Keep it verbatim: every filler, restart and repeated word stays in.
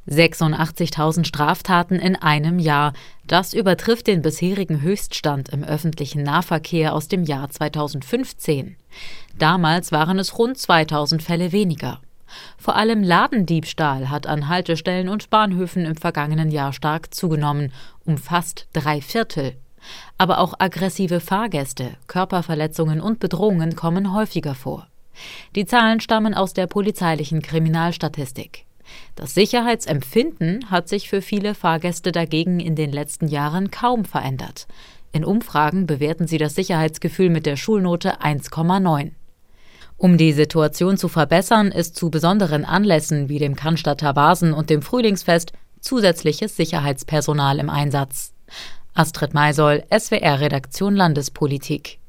sechsundachtzigtausend Straftaten in einem Jahr. Das übertrifft den bisherigen Höchststand im öffentlichen Nahverkehr aus dem Jahr zweitausendfünfzehn. Damals waren es rund zweitausend Fälle weniger. Vor allem Ladendiebstahl hat an Haltestellen und Bahnhöfen im vergangenen Jahr stark zugenommen, um fast drei Viertel. Aber auch aggressive Fahrgäste, Körperverletzungen und Bedrohungen kommen häufiger vor. Die Zahlen stammen aus der polizeilichen Kriminalstatistik. Das Sicherheitsempfinden hat sich für viele Fahrgäste dagegen in den letzten Jahren kaum verändert. In Umfragen bewerten sie das Sicherheitsgefühl mit der Schulnote eins Komma neun. Um die Situation zu verbessern, ist zu besonderen Anlässen wie dem Cannstatter Vasen- und dem Frühlingsfest zusätzliches Sicherheitspersonal im Einsatz. Astrid Maisoll, S W R-Redaktion Landespolitik.